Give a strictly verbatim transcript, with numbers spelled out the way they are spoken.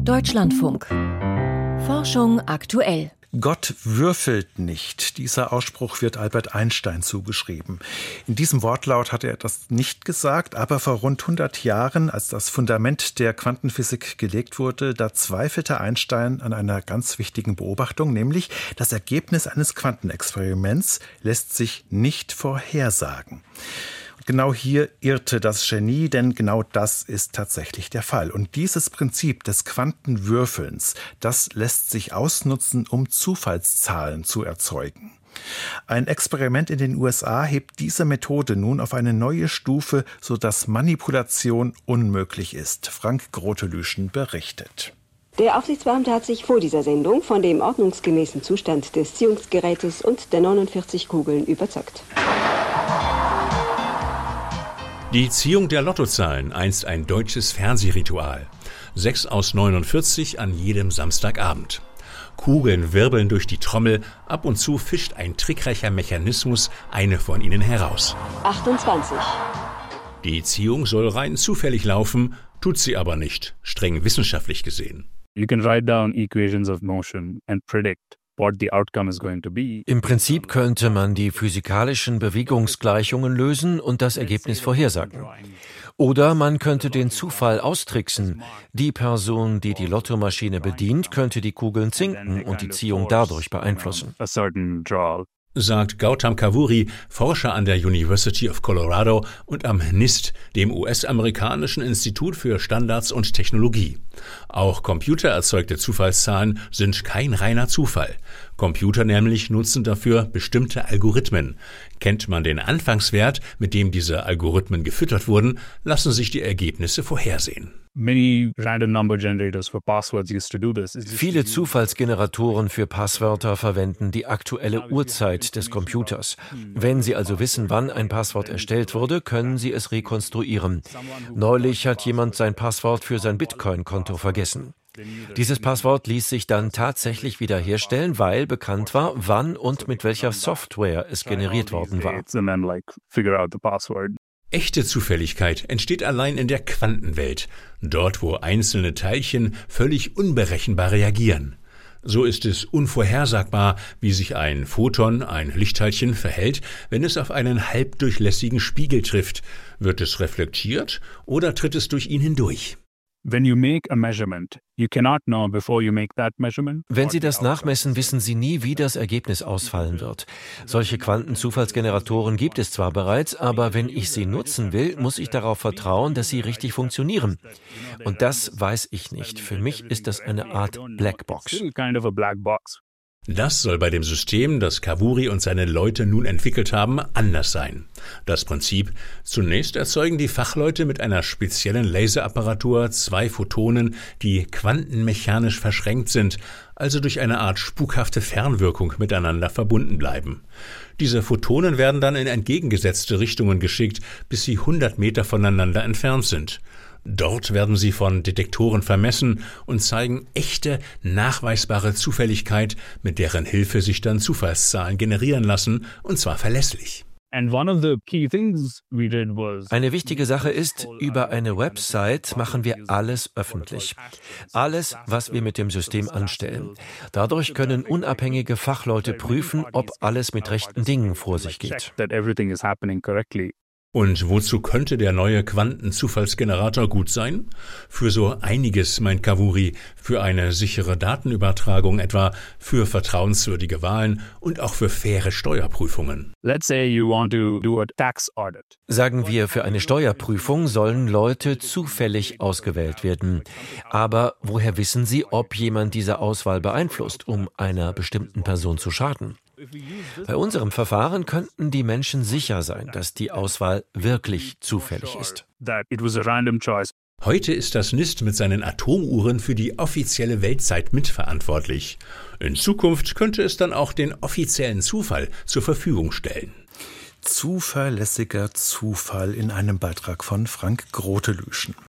Deutschlandfunk. Forschung aktuell. Gott würfelt nicht. Dieser Ausspruch wird Albert Einstein zugeschrieben. In diesem Wortlaut hat er das nicht gesagt, aber vor rund hundert Jahren, als das Fundament der Quantenphysik gelegt wurde, da zweifelte Einstein an einer ganz wichtigen Beobachtung, nämlich das Ergebnis eines Quantenexperiments lässt sich nicht vorhersagen. Genau hier irrte das Genie, denn genau das ist tatsächlich der Fall. Und dieses Prinzip des Quantenwürfelns, das lässt sich ausnutzen, um Zufallszahlen zu erzeugen. Ein Experiment in den U S A hebt diese Methode nun auf eine neue Stufe, sodass Manipulation unmöglich ist. Frank Grotelüschen berichtet. Der Aufsichtsbeamte hat sich vor dieser Sendung von dem ordnungsgemäßen Zustand des Ziehungsgerätes und der neunundvierzig Kugeln überzeugt. Die Ziehung der Lottozahlen, einst ein deutsches Fernsehritual. Sechs aus neunundvierzig an jedem Samstagabend. Kugeln wirbeln durch die Trommel, ab und zu fischt ein trickreicher Mechanismus eine von ihnen heraus. achtundzwanzig. Die Ziehung soll rein zufällig laufen, tut sie aber nicht, streng wissenschaftlich gesehen. You can write down equations of motion and predict what the outcome is going to be. Im Prinzip könnte man die physikalischen Bewegungsgleichungen lösen und das Ergebnis vorhersagen. Oder man könnte den Zufall austricksen. Die Person, die die Lottomaschine bedient, könnte die Kugeln zinken und die Ziehung dadurch beeinflussen. Sagt Gautam Kavuri, Forscher an der University of Colorado und am NIST, dem U S-amerikanischen Institut für Standards und Technologie. Auch computererzeugte Zufallszahlen sind kein reiner Zufall. Computer nämlich nutzen dafür bestimmte Algorithmen. Kennt man den Anfangswert, mit dem diese Algorithmen gefüttert wurden, lassen sich die Ergebnisse vorhersehen. Many random number generators for passwords used to do this. Viele Zufallsgeneratoren für Passwörter verwenden die aktuelle Uhrzeit des Computers. Wenn Sie also wissen, wann ein Passwort erstellt wurde, können Sie es rekonstruieren. Neulich hat jemand sein Passwort für sein Bitcoin-Konto vergessen. Dieses Passwort ließ sich dann tatsächlich wiederherstellen, weil bekannt war, wann und mit welcher Software es generiert worden war. Echte Zufälligkeit entsteht allein in der Quantenwelt, dort wo einzelne Teilchen völlig unberechenbar reagieren. So ist es unvorhersagbar, wie sich ein Photon, ein Lichtteilchen, verhält, wenn es auf einen halbdurchlässigen Spiegel trifft. Wird es reflektiert oder tritt es durch ihn hindurch? When you make a measurement, you cannot know before you make that measurement. Wenn Sie das nachmessen, wissen Sie nie, wie das Ergebnis ausfallen wird. Solche Quantenzufallsgeneratoren gibt es zwar bereits, aber wenn ich sie nutzen will, muss ich darauf vertrauen, dass sie richtig funktionieren. Und das weiß ich nicht. Für mich ist das eine Art Blackbox. Das soll bei dem System, das Kavuri und seine Leute nun entwickelt haben, anders sein. Das Prinzip: Zunächst erzeugen die Fachleute mit einer speziellen Laserapparatur zwei Photonen, die quantenmechanisch verschränkt sind, also durch eine Art spukhafte Fernwirkung miteinander verbunden bleiben. Diese Photonen werden dann in entgegengesetzte Richtungen geschickt, bis sie hundert Meter voneinander entfernt sind. Dort werden sie von Detektoren vermessen und zeigen echte, nachweisbare Zufälligkeit, mit deren Hilfe sich dann Zufallszahlen generieren lassen, und zwar verlässlich. Eine wichtige Sache ist, über eine Website machen wir alles öffentlich. Alles, was wir mit dem System anstellen. Dadurch können unabhängige Fachleute prüfen, ob alles mit rechten Dingen vor sich geht. Und wozu könnte der neue Quantenzufallsgenerator gut sein? Für so einiges, meint Kavuri, für eine sichere Datenübertragung etwa, für vertrauenswürdige Wahlen und auch für faire Steuerprüfungen. Let's say you want to do a tax audit. Sagen wir, für eine Steuerprüfung sollen Leute zufällig ausgewählt werden. Aber woher wissen Sie, ob jemand diese Auswahl beeinflusst, um einer bestimmten Person zu schaden? Bei unserem Verfahren könnten die Menschen sicher sein, dass die Auswahl wirklich zufällig ist. Heute ist das NIST mit seinen Atomuhren für die offizielle Weltzeit mitverantwortlich. In Zukunft könnte es dann auch den offiziellen Zufall zur Verfügung stellen. Zuverlässiger Zufall in einem Beitrag von Frank Grotelüschen.